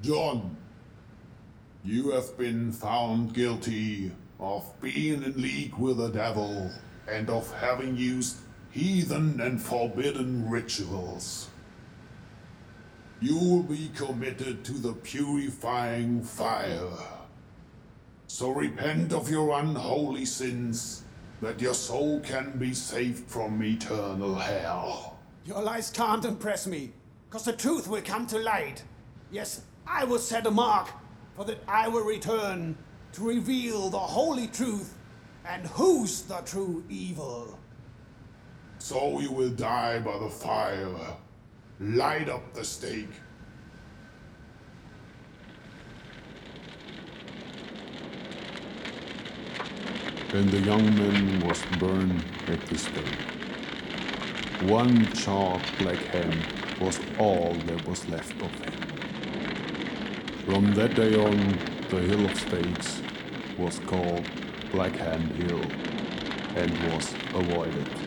John, you have been found guilty of being in league with the devil and of having used heathen and forbidden rituals. You will be committed to the purifying fire. So repent of your unholy sins, that your soul can be saved from eternal hell. Your lies can't impress me, cause the truth will come to light. Yes, I will set a mark, for that I will return to reveal the holy truth and who's the true evil. So you will die by the fire. Light up the stake. And the young man was burned at the stake. One charred black hand was all that was left of him. From that day on, the Hill of Stakes was called Black Hand Hill and was avoided.